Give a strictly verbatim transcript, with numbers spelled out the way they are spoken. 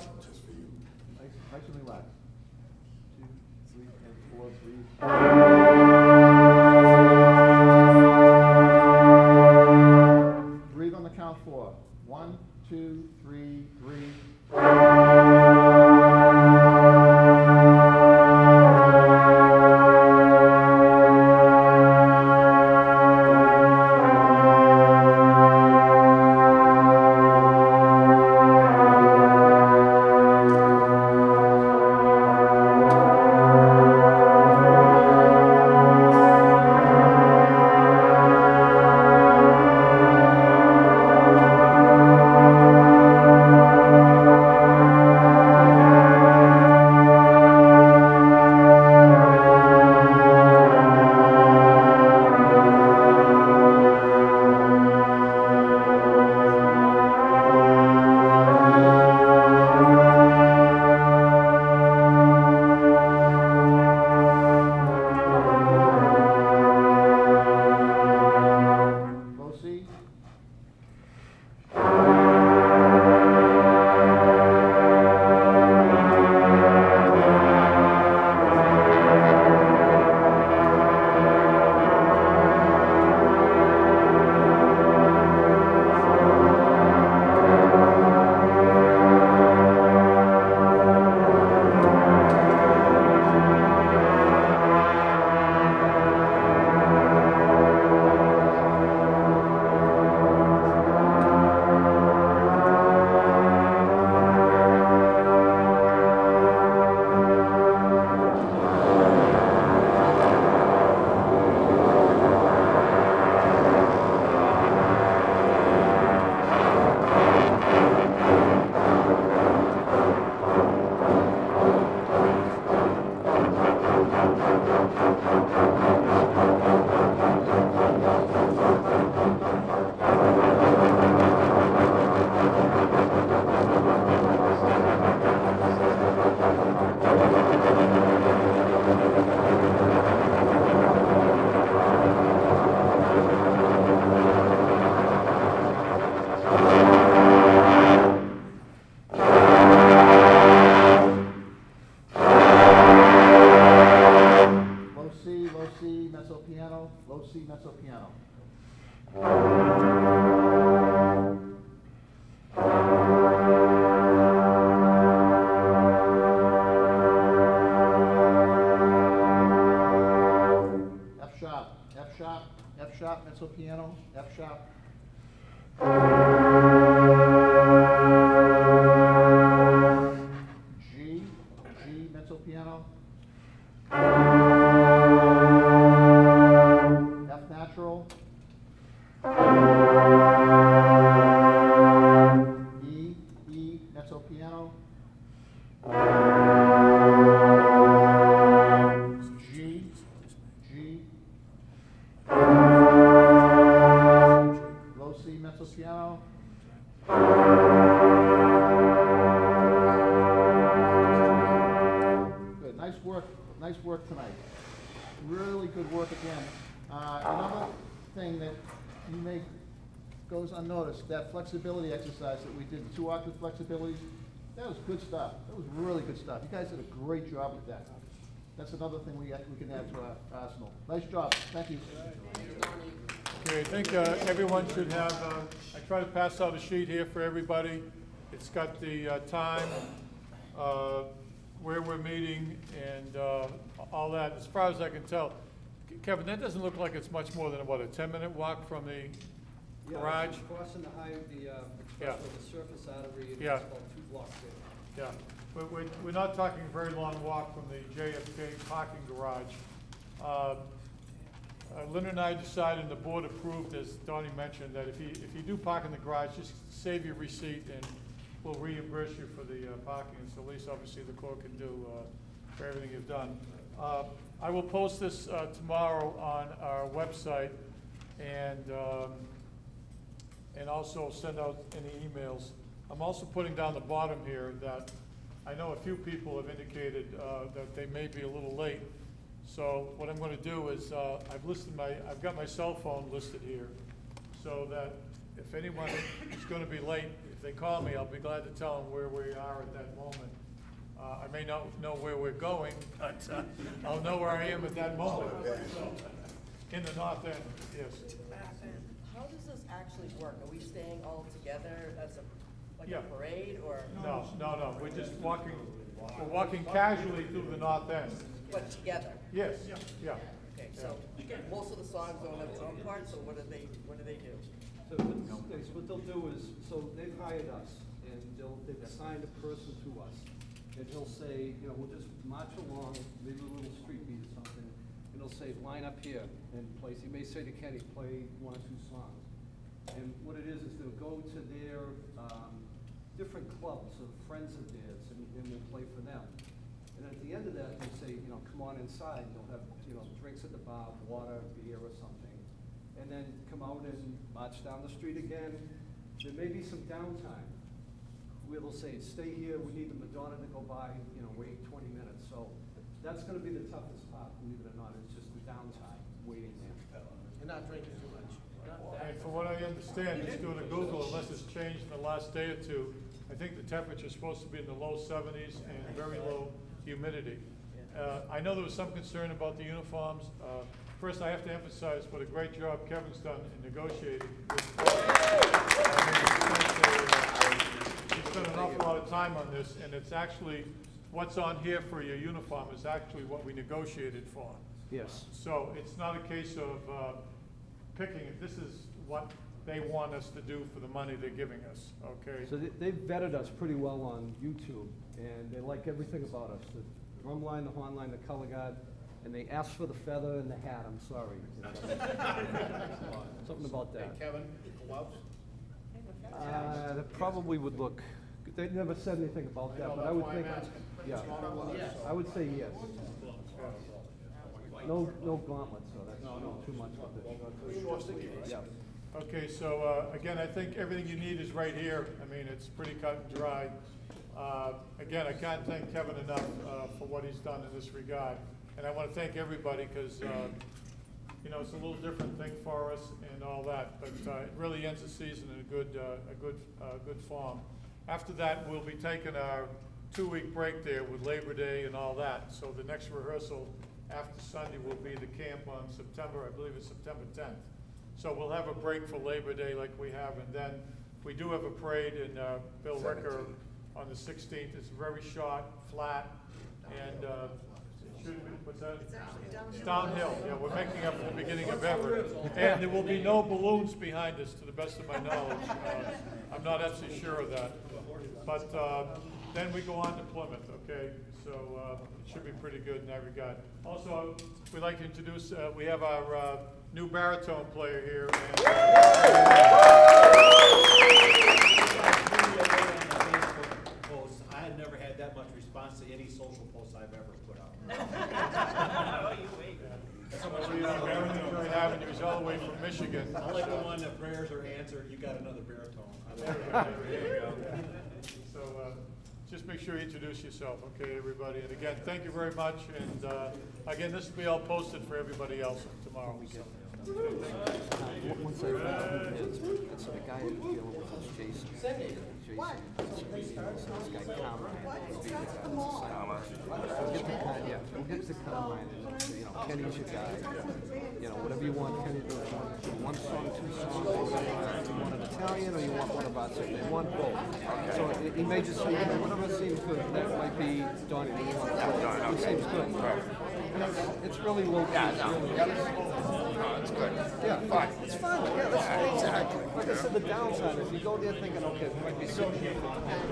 spot. Just for you. Nice, nice and relaxed. Two, three, and four, breathe. Breathe on the count four. One, two, three, breathe. Low C. Low C, low C, mezzo piano, low C, mezzo piano. F sharp, F sharp, F sharp, mezzo piano, F sharp. G, G, mezzo piano. F natural. E, E, mezzo piano. G, G. Low C, mezzo piano. Good, nice work, nice work tonight. Really good work again. Uh, another thing that you may goes unnoticed, that flexibility exercise that we did, the two octave flexibilities, that was good stuff. That was really good stuff. You guys did a great job with that. That's another thing we, we can add to our arsenal. Nice job. Thank you. Okay, I think uh, everyone should have, uh, I try to pass out a sheet here for everybody. It's got the uh, time, uh, where we're meeting, and uh, all that. As far as I can tell, Kevin, that doesn't look like it's much more than, what, a ten-minute walk from the garage? Yeah, crossing the high, the uh, Yeah. expressway, the surface artery, and Yeah. it's about two blocks there. Yeah, but we're, we're not talking a very long walk from the J F K parking garage. Uh, uh, Lynn and I decided, and the board approved, as Donnie mentioned, that if you, if you do park in the garage, just save your receipt and we'll reimburse you for the uh, parking. It's the least, obviously, the court can do uh, for everything you've done. Uh, I will post this uh, tomorrow on our website and, um, and also send out any emails. I'm also putting down the bottom here that I know a few people have indicated uh, that they may be a little late. So what I'm going to do is uh, I've listed my, I've got my cell phone listed here, so that if anyone is going to be late, if they call me, I'll be glad to tell them where we are at that moment. Uh, I may not know where we're going, but uh, I'll know where I am at that moment. So, in the north end, yes. How does this actually work? Are we staying all together as a, like Yeah. a parade, or, No, no, no, we're just walking, we're walking casually through the north end. but together? Yes, yeah. Okay, so most of the songs don't have drum parts, so what do they, what do they do? So what, they- what they'll do is, so they've hired us, and they'll, they've assigned a person to us. And he'll say, you know, we'll just march along, maybe a little street beat or something, and he'll say, line up here, and place, he may say to Kenny, play one or two songs. And what it is, is they'll go to their, um, different clubs of friends of theirs, and, and we'll play for them. And at the end of that, they'll say, you know, come on inside, and they'll have, you know, drinks at the bar, water, beer or something. And then come out and march down the street again. There may be some downtime, where they'll say, stay here, we need the Madonna to go by, you know, wait twenty minutes. So that's gonna be the toughest part, believe it or not, it's just the downtime, waiting there. And not drinking too much. And from what I understand, just doing a Google, unless it's changed in the last day or two, I think the temperature's supposed to be in the low seventies and very low humidity. Uh, I know there was some concern about the uniforms. Uh, First, I have to emphasize what a great job Kevin's done in negotiating. with- I mean, He's spent an awful lot of time on this, and it's actually, what's on here for your uniform is actually what we negotiated for. Yes. So it's not a case of uh, picking it, this is what they want us to do for the money they're giving us, okay? So they, they've vetted us pretty well on YouTube, and they like everything about us, the drum line, the horn line, the color guard, and they asked for the feather and the hat, I'm sorry. You know. Something about that. Kevin, gloves? Uh, that probably would look, they never said anything about that, but I would think, yeah, I would say yes. No, no gauntlets, so that's not too much of it. Short sticky, right? Yeah. Okay, so, uh, again, I think everything you need is right here. I mean, it's pretty cut and dry. Uh, again, I can't thank Kevin enough, uh, for what he's done in this regard. And I want to thank everybody, because, uh, you know, it's a little different thing for us and all that, but, uh, it really ends the season in a good, uh, a good, uh, good form. After that, we'll be taking our two-week break there with Labor Day and all that. So the next rehearsal after Sunday will be the camp on September, I believe it's September tenth. So we'll have a break for Labor Day like we have, and then we do have a parade in uh, Bill Ricker on the sixteenth. It's very short, flat, and uh, it should be, what's that? It's downhill, yeah, we're making up for the beginning of Everett. And there will be no balloons behind us, to the best of my knowledge. Uh, I'm not absolutely sure of that. But uh, then we go on to Plymouth, okay? So uh, it should be pretty good in that regard. Also, we'd like to introduce, uh, we have our uh, new baritone player here. And, Posts. I had never had that much response to any social post I've ever put up. Somebody on Barrington Avenue, he's all the way from Michigan. I like the one that prayers are answered, you got another baritone. I like There that. you go. So, uh, just make sure you introduce yourself, okay, everybody? And again, thank you very much, and, uh, again, this will be all posted for everybody else tomorrow, so. Once I, it's the guy I'm dealing with is Jason. Jason. What? This guy Carmine. We'll get to Con, yeah, we'll get to Carmine, and, you know, Kenny's your guy. You know, whatever you want, Kenny, do you want one song, two songs, you want an Italian, or you want one about something, they want both. So he- he may just say, you know, whatever seems good, that might be Donnie, you want both, it seems good. And it's, it's really low key, it's really. It's good. Yeah, fun. It's fun. Yeah, that's exactly. Like I said, the downside is you go there thinking, okay, it might be so